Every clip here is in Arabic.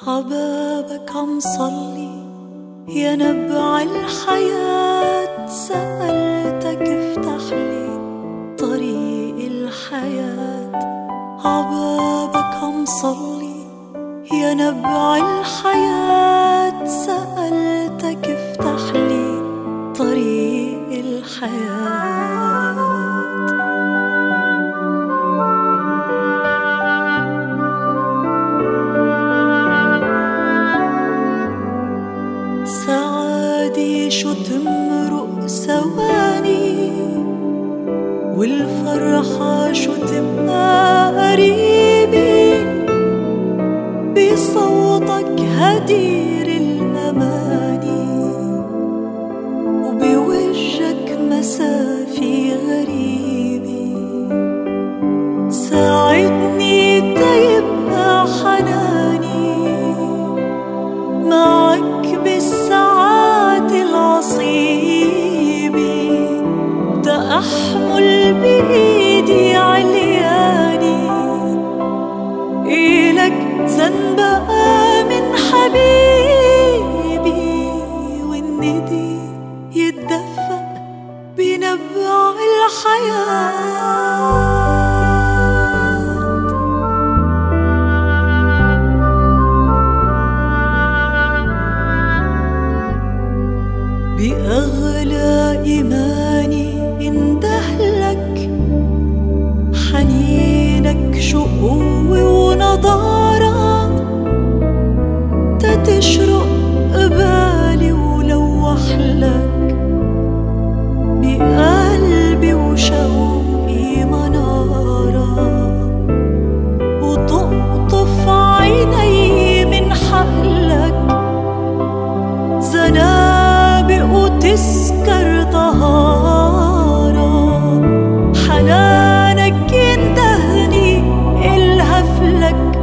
عبابك عم صلي يا نبع الحياة، سألتك افتح لي طريق الحياة. عبابك عم صلي يا نبع الحياة، سألتك افتح لي طريق الحياة. سعادي شو تمرق ثواني، والفرحة شو تبقى قريبي، بصوتك هدير الأماني، وبوجهك مسافي غريبي. ساعدني تيبقى حناني معك بالساعات العصيبة، بدي أحمل بإيدي علياني إلك زنبقى من حبيبي، والندي يتدفق بنبع الحياة. بأغلى إيماني اندهلك، حنينك شو قوة ونضارة، تتشرق قبالي ولوحلك بقلبي وشوقي منارة، وتقطف عيني من حقلك زنابق وتسكر طهارة. حنانك يندهني الهفلك،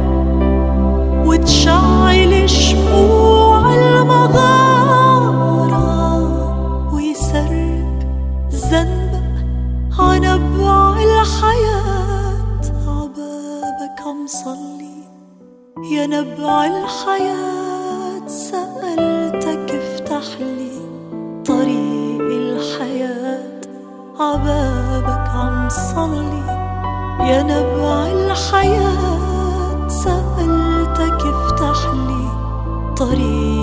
وتشعل شموع المغارة، ويسرب زنبق عنبع الحياة. عبابك عم صلي يا نبع الحياة، سألتك افتح لي طريق الحياة. عبابك عم صلي يا نبع الحياة، سألتك افتح لي طريق